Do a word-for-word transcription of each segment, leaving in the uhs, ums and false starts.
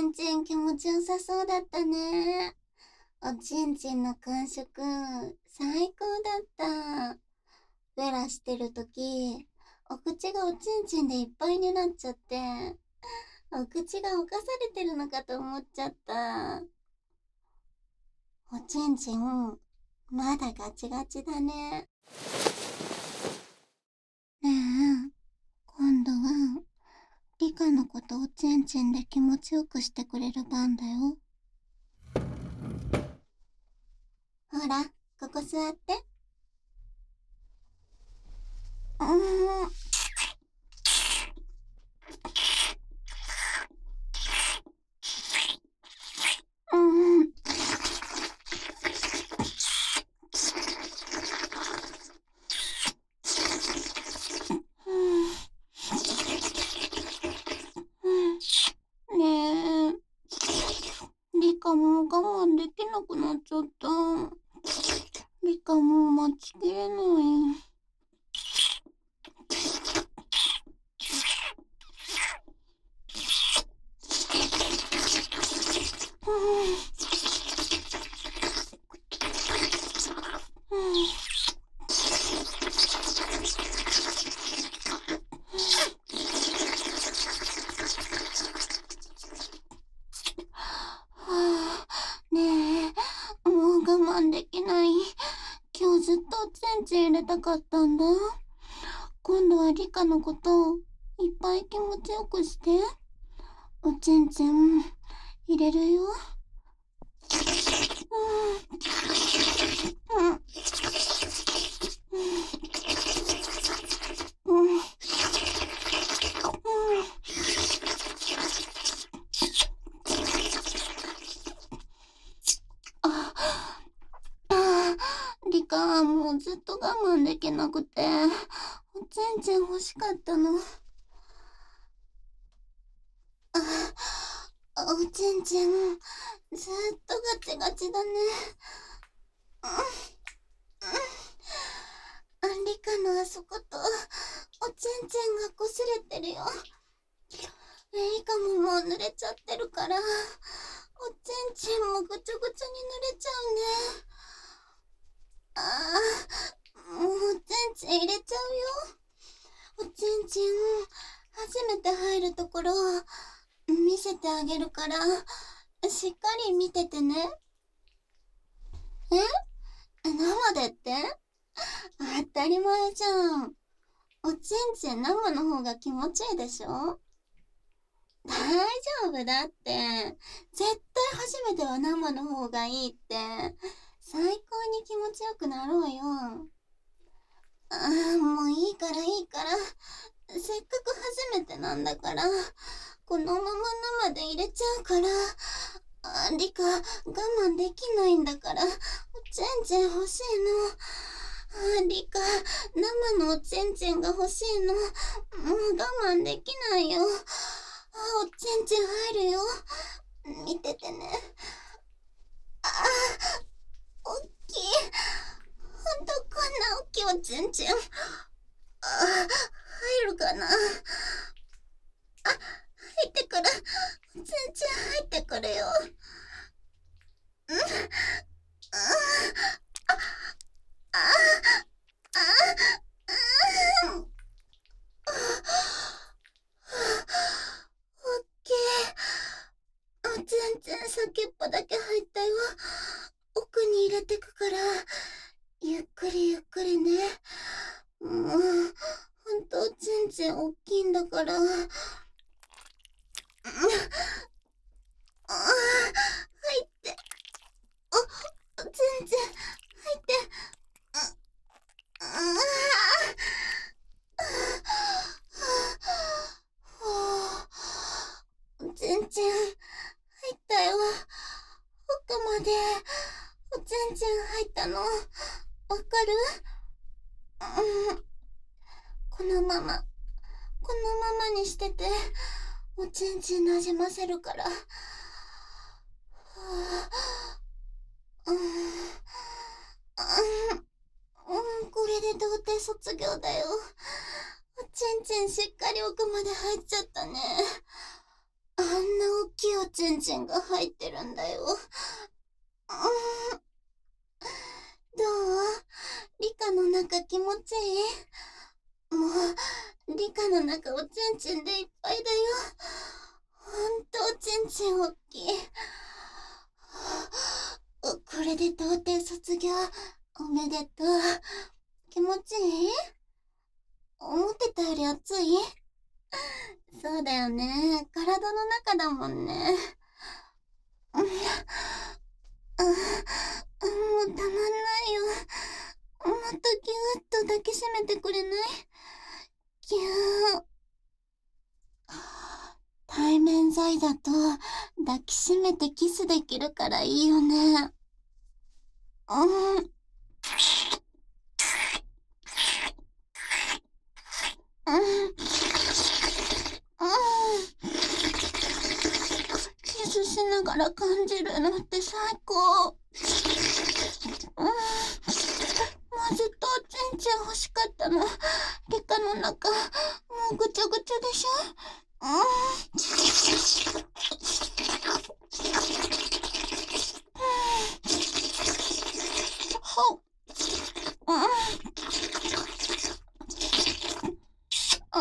んちん気持ちよさそうだったね。おちんちんの感触、最高だった。ベラしてるとき、お口がおちんちんでいっぱいになっちゃって、お口が侵されてるのかと思っちゃった。おちんちん、まだガチガチだね。ねえ、今度は、リカのことおちんちんで気持ちよくしてくれる番だよ。ほら、ここ座って。うーん。うん。ねえ、リカもう我慢できなくなっちゃった。リカもう待ちきれない。ねえ、もう我慢できない。今日ずっとおちんちん入れたかったんだ。今度はリカのこといっぱい気持ちよくして。おちんちん入れるよ。うん。うん。うん。うん。あ、あ、リカもうずっと我慢できなくて、おちんちん欲しかったの。あ、おちんちんずっとガチガチだね。うん。うん。リカのあそこと、おちんちんがこすれてるよ。リカももう濡れちゃってるから、おちんちんもぐちょぐちょに濡れちゃうね。ああ、もうおちんちん入れちゃうよ。おちんちん、初めて入るところ、見せてあげるから、しっかり見ててね。え？生でって？当たり前じゃん。おちんちん生の方が気持ちいいでしょ？大丈夫だって。絶対初めては生の方がいいって。最高に気持ちよくなろうよ。ああ、もういいからいいから。せっかく初めてなんだから、このまま生で入れちゃうから。あ、リカ、我慢できないんだから、おちんちん欲しいの。あ、リカ、生のおちんちんが欲しいの。もう我慢できないよ。あ、おちんちん入るよ。見ててね。あ、おっきい。ほんとこんなおっきいおちんちん。あ、入るかな。あ、入ってくる。おちんちん入ってくるよ。うん。ああ、ああ、ああ、おっきい。おちんちん先っぽだけ入ったよ。奥に入れてくから、ゆっくりゆっくりね。もう、ほんとおちんちんおっきいんだから。ああ、入って。お、おちんちん入って。ああ、おちんちん入ったよ。奥までおちんちん入ったのわかる？うん。このままこのままにしてて、おちんちんなじませるから。はあ、うん、うん、これで童貞卒業だよ。おちんちんしっかり奥まで入っちゃったね。 あんな大きいおちんちんが入ってるんだよ。うん、どう？リカの中気持ちいい？もう、リカの中おちんちんでいっぱいだよ。ほんとおちんちんおっきい。これで童貞卒業おめでとう。気持ちいい？思ってたより熱い？そうだよね。体の中だもんね。うん、うん、もうたまんないよ。もっとぎゅーっと抱きしめてくれない？ぎゅー。対面剤だと抱きしめてキスできるからいいよね。うん。うん。うん。キスしながら感じるのって最高。うん。もうずっとおちんちん欲しかったの。リカの中、もうぐちゃぐちゃでしょ？うん。ほっ。うん。うん。うん。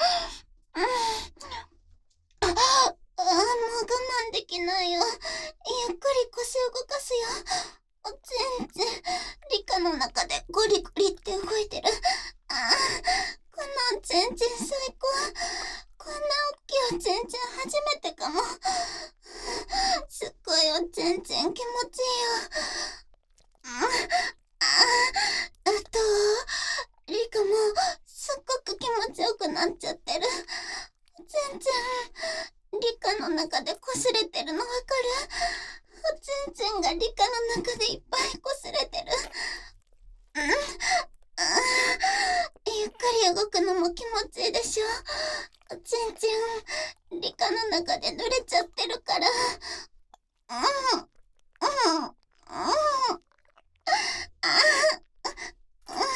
あ、あ、もう我慢できないよ。ゆっくり腰動かすよ。おちんちん、リカの中でゴリゴリって動いてる。ああ、このおちんちん最高。こんな大きいおちんちん初めてかも。すっごいおちんちん気持ちいいよ。ああ、あと、リカもすっごく気持ちよくなっちゃってる。おちんちん、リカの中で擦れてるのわかる？おちんちんがリカの中でいっぱい擦れてる。うん、ああ、ゆっくり動くのも気持ちいいでしょ？おちんちん、リカの中で濡れちゃってるから。うん、うん、うん。ああ、もう我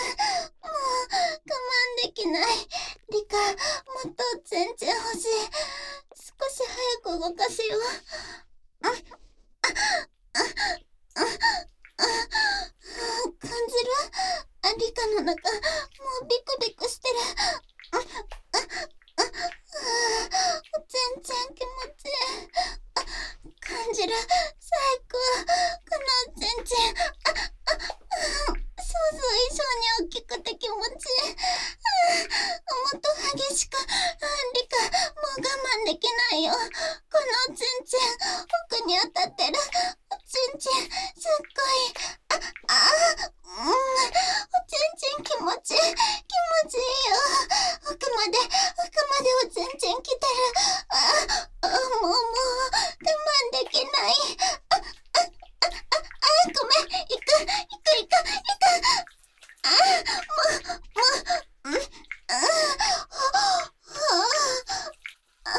慢できない。リカ、もっとおちんちん欲しい。少し早く動かすよ。うん、あ、あ、あ、あ、感じる？あ、リカの中、もうビクビクしてる。あ、あ、あ、おちんちん気持ちいい。あ、感じる。最高。このおちんちん。あ、あ、あ、想像以上に大きくて気持ちいい。もっと激しく。リカ、もう我慢できないよ。このおちんちん、奥に当たってる。おちんちん、すっごい。あ、あ、うん。おちんちん気持ちいい。気持ちいいよ。奥まで、奥までおちんちん来てる。あ、あ、もう、もう、我慢できない。あ、あ、あ、あ、あ、ごめん。行く、行く、行く、行く。あ、もう、もう、うん、あ、はあ、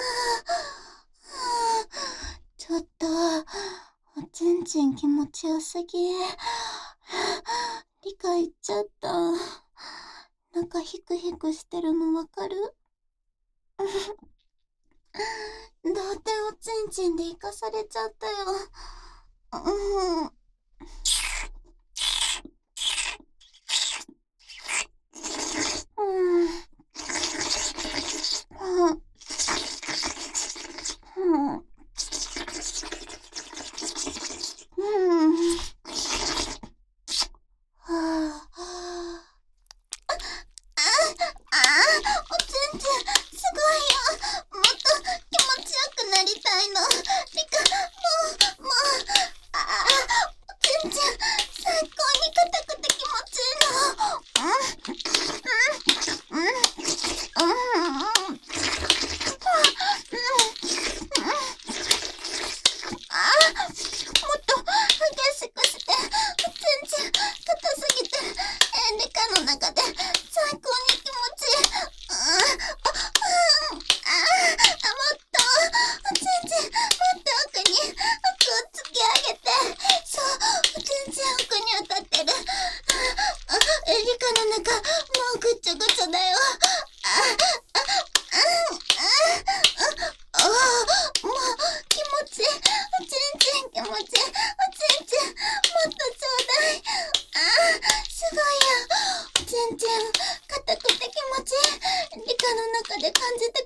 ちょっと、おちんちん気持ちよすぎ。理解っちゃった。なんかヒクヒクしてるのわかる？童貞おちんちんで生かされちゃったよ。うん。うん。うん。うん。うん。はあ。あ、あ、おちんちん、すごいよ。もっと気持ちよくなりたいの。リカ、もう、もう、ああ、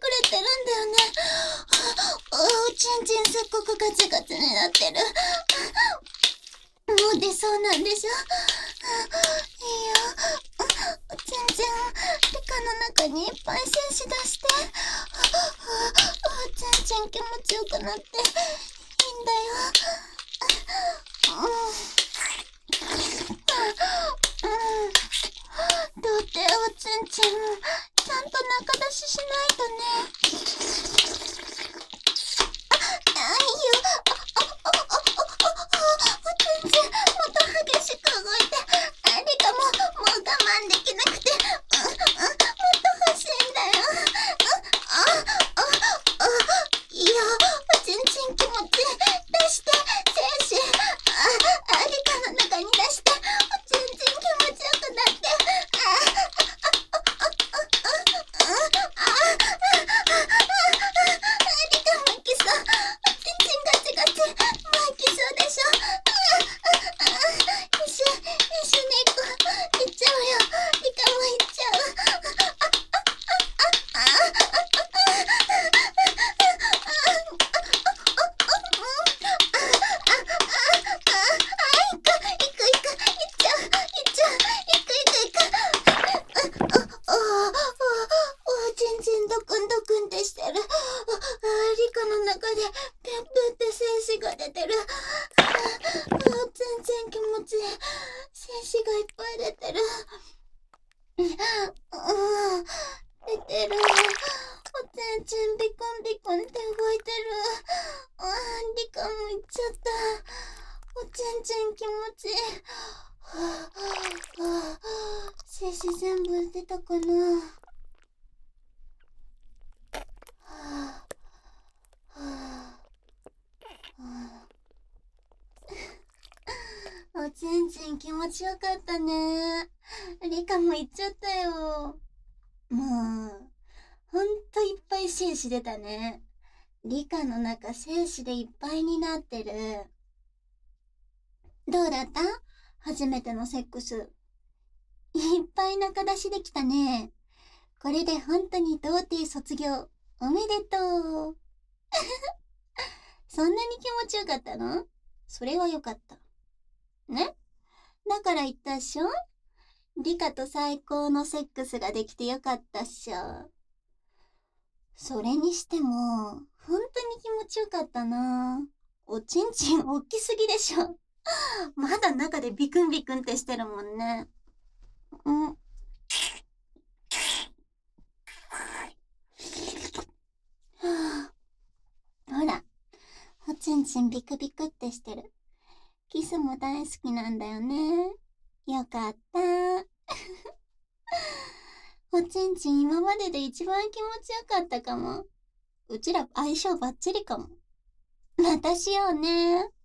れてるんだよね。おちんちんすっごくガチガチになってる。もう出そうなんでしょ。いいよ。おちんちん、リカの中にいっぱい精子出して。おちんちん気持ちよくなっていいんだよ。うん。どうっておちんちん、ちゃんと中出ししないとね。あ、いいよ。おちんちん、もっと激しく動いて。あ、リカも、もう我慢できなくて。うん、うん、もっと欲しいんだよ。あ、あ、あ、いいよ。おちんちん気持ち出して、精子。あ、あ、リカの中に出して。おちんちん気持ちよくなって。リカもきそう。おちんちんガチガチ。もうきそうでしょ。一緒、一緒に行こう。行っちゃうよ。リカも行っちゃう。おちんちんドクンドクンってしてる。あ、リカの中でペッペって精子が出てる。あ、全然気持ちいい。精子がいっぱい出てる。うん、出てる。おちんちんビコンビコンって動いてる。あ、リカも行っちゃった。おちんちん気持ちいい。はあ、はあ、精子全部出たかな。はあ、はあ、はあ、おちんちん気持ちよかったね。リカも行っちゃったよ。もう、ほんといっぱい精子出たね。リカの中精子でいっぱいになってる。どうだった？初めてのセックス。いっぱい中出しできたね。これでほんとに童貞卒業。おめでとう。そんなに気持ちよかったの？それはよかった。ね？だから言ったっしょ？リカと最高のセックスができてよかったっしょ。それにしても、ほんとに気持ちよかったな。おちんちん大きすぎでしょ。まだ中でビクンビクンってしてるもんね。うん。はあ、ほら、おちんちんビクビクってしてる。キスも大好きなんだよね。よかった。おちんちん今までで一番気持ちよかったかも。うちら相性バッチリかも。またしようね。